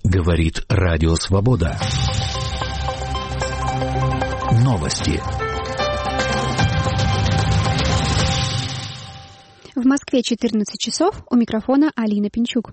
Говорит Радио Свобода. Новости. В Москве 14 часов. У микрофона Алина Пинчук.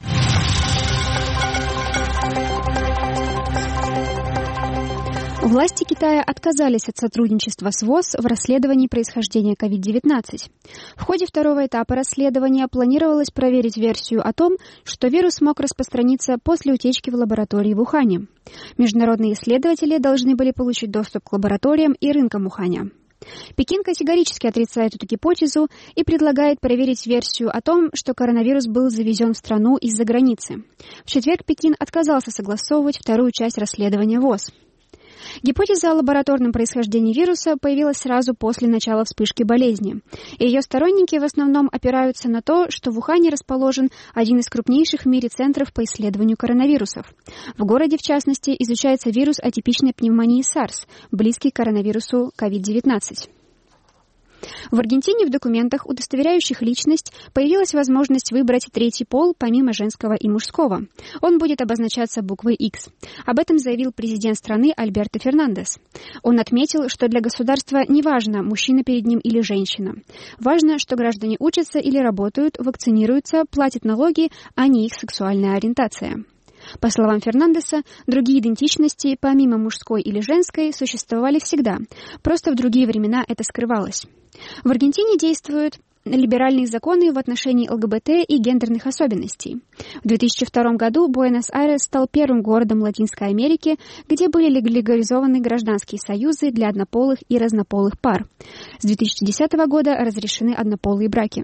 Власти Китая отказались от сотрудничества с ВОЗ в расследовании происхождения COVID-19. В ходе второго этапа расследования планировалось проверить версию о том, что вирус мог распространиться после утечки в лаборатории в Ухане. Международные исследователи должны были получить доступ к лабораториям и рынкам Уханя. Пекин категорически отрицает эту гипотезу и предлагает проверить версию о том, что коронавирус был завезен в страну из-за границы. В четверг Пекин отказался согласовывать вторую часть расследования ВОЗ. Гипотеза о лабораторном происхождении вируса появилась сразу после начала вспышки болезни. Ее сторонники в основном опираются на то, что в Ухане расположен один из крупнейших в мире центров по исследованию коронавирусов. В городе, в частности, изучается вирус атипичной пневмонии SARS, близкий к коронавирусу COVID-19. В Аргентине в документах, удостоверяющих личность, появилась возможность выбрать третий пол помимо женского и мужского. Он будет обозначаться буквой X. Об этом заявил президент страны Альберто Фернандес. Он отметил, что для государства не важно, мужчина перед ним или женщина. Важно, что граждане учатся или работают, вакцинируются, платят налоги, а не их сексуальная ориентация. По словам Фернандеса, другие идентичности, помимо мужской или женской, существовали всегда. Просто в другие времена это скрывалось. В Аргентине действуют либеральные законы в отношении ЛГБТ и гендерных особенностей. В 2002 году Буэнос-Айрес стал первым городом Латинской Америки, где были легализованы гражданские союзы для однополых и разнополых пар. С 2010 года разрешены однополые браки.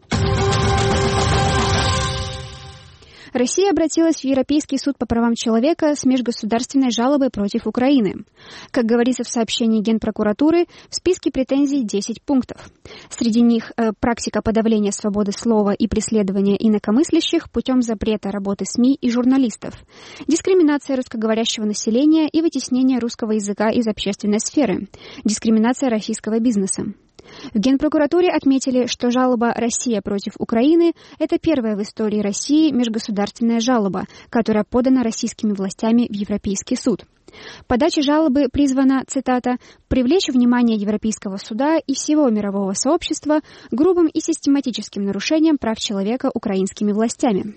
Россия обратилась в Европейский суд по правам человека с межгосударственной жалобой против Украины. Как говорится в сообщении Генпрокуратуры, в списке претензий 10 пунктов. Среди них практика подавления свободы слова и преследования инакомыслящих путем запрета работы СМИ и журналистов, дискриминация русскоговорящего населения и вытеснение русского языка из общественной сферы, дискриминация российского бизнеса. В Генпрокуратуре отметили, что жалоба «Россия против Украины» — это первая в истории России межгосударственная жалоба, которая подана российскими властями в Европейский суд. Подача жалобы призвана, цитата, «привлечь внимание Европейского суда и всего мирового сообщества грубым и систематическим нарушением прав человека украинскими властями».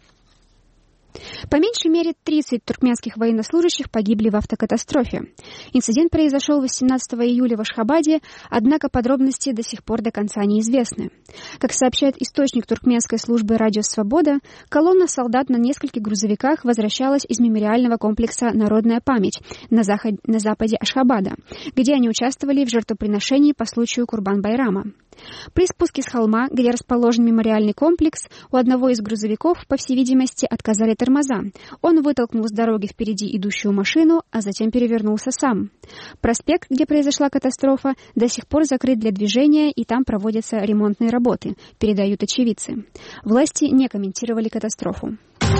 По меньшей мере 30 туркменских военнослужащих погибли в автокатастрофе. Инцидент произошел 18 июля в Ашхабаде, однако подробности до сих пор до конца неизвестны. Как сообщает источник туркменской службы «Радио Свобода», колонна солдат на нескольких грузовиках возвращалась из мемориального комплекса «Народная память» на западе Ашхабада, где они участвовали в жертвоприношении по случаю Курбан-Байрама. При спуске с холма, где расположен мемориальный комплекс, у одного из грузовиков, по всей видимости, отказали тормоза. Он вытолкнул с дороги впереди идущую машину, а затем перевернулся сам. Проспект, где произошла катастрофа, до сих пор закрыт для движения, и там проводятся ремонтные работы, передают очевидцы. Власти не комментировали катастрофу.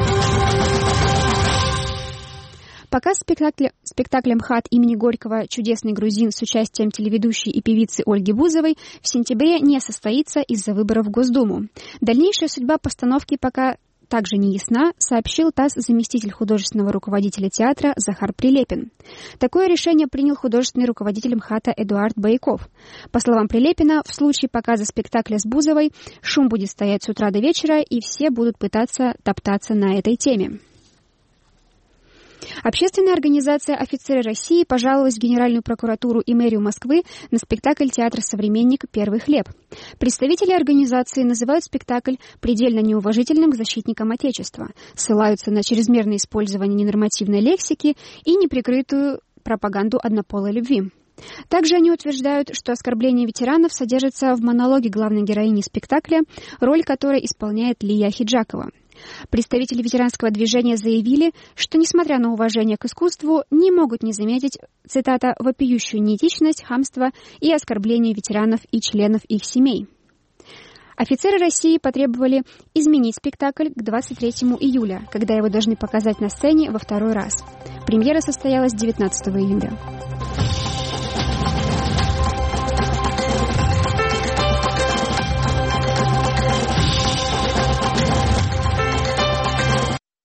Показ спектакля МХАТ имени Горького «Чудесный грузин» с участием телеведущей и певицы Ольги Бузовой в сентябре не состоится из-за выборов в Госдуму. Дальнейшая судьба постановки пока также не ясна, сообщил ТАСС заместитель художественного руководителя театра Захар Прилепин. Такое решение принял художественный руководитель МХАТа Эдуард Бояков. По словам Прилепина, в случае показа спектакля с Бузовой шум будет стоять с утра до вечера, и все будут пытаться топтаться на этой теме. Общественная организация «Офицеры России» пожаловалась в Генеральную прокуратуру и мэрию Москвы на спектакль театра «Современник. Первый хлеб». Представители организации называют спектакль предельно неуважительным к защитникам Отечества, ссылаются на чрезмерное использование ненормативной лексики и неприкрытую пропаганду однополой любви. Также они утверждают, что оскорбление ветеранов содержится в монологе главной героини спектакля, роль которой исполняет Лия Хиджакова. Представители ветеранского движения заявили, что, несмотря на уважение к искусству, не могут не заметить, цитата, «вопиющую неэтичность, хамство и оскорбление ветеранов и членов их семей». Офицеры России потребовали изменить спектакль к 23 июля, когда его должны показать на сцене во второй раз. Премьера состоялась 19 июля.